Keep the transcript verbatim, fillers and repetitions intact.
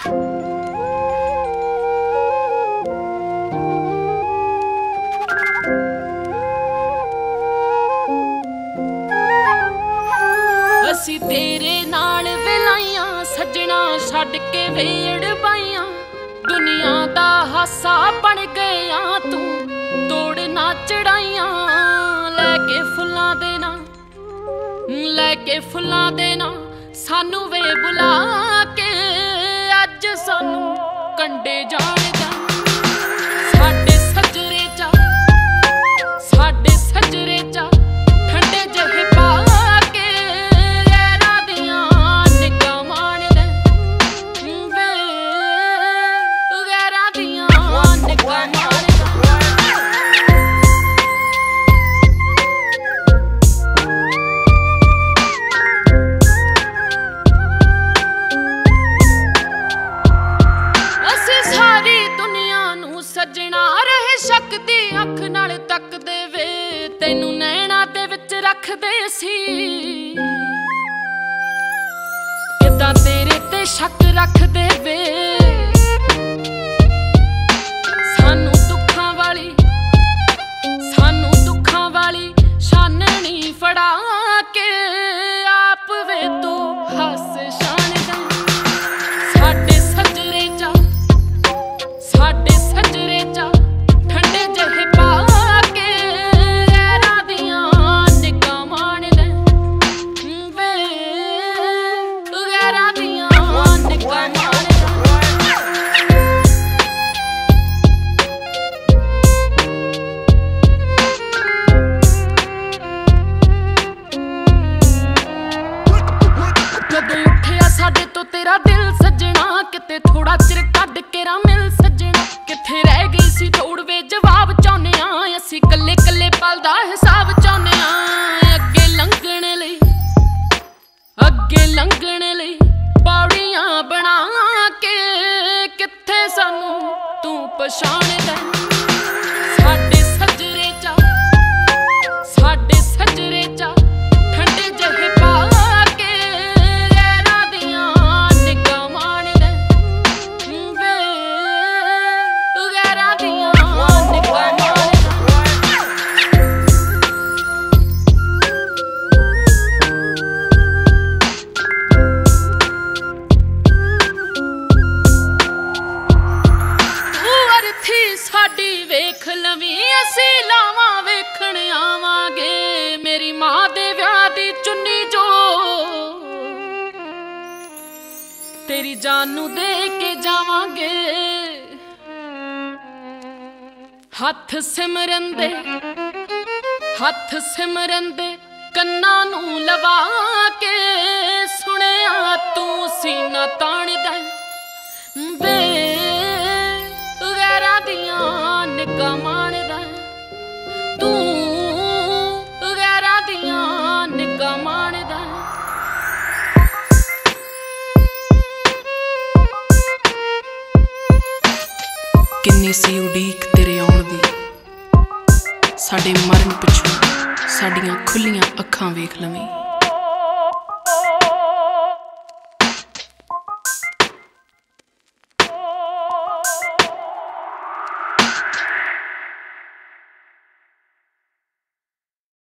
असी तेरे नाल वेलाइयां सजना छड्ड के वेड़ पाइयां दुनिया दा हासा बन गया तू तोड़ ना चढ़ाइयां लैके फुल्लां दे ना लैके फुल्लां दे ना सानू वे बुला के अज सानू कंडे जाने दा साडे सजरे चा साडे सजरे चा ठंडे जहे पा के गैरां दियां निगां माण दे वे गैरां दियां निगां माण सजना रहे शक दी अख नाल तकदे वे तैनू नैना दे विच रखदे सी किदां तेरे ते शक रखदे वे सानू दुखां वाली सानू दुखां वाली शाननी फड़ा के आप वे तो हस शान दा साडे सजरे चा साडे साडे तो तेरा दिल सजना किते थोड़ा चिर कढ के रा मिल सजना किथे रह गई सी थोड़ वे जवाब चाहुने आ असी कल्ले कल्ले पल दा हिसाब चाहुने आ अगे लंघण लई अगे लंघण लई पौड़ियां बना के किथे सानू तू पछाणदा साडे सजरे चा साडे सजरे चा ठंडे जहे पा साडी वेख लवीं असी लावां वेखण आवांगे मेरी मां दे विआह दी चुन्नी जो तेरी जान नू दे के जावांगे हथ सिमरन दे हथ सिमरन दे कन्नां नू लवा के सुणिया तू सीना ताणदा वे गैरां दियां निगां माणदा तू गैरां दियां निगां माणदा किन्नी सी उड़ीक तेरे आउण दी साडे मरन पिछों साडियां खुलियां अखां वेख लवीं।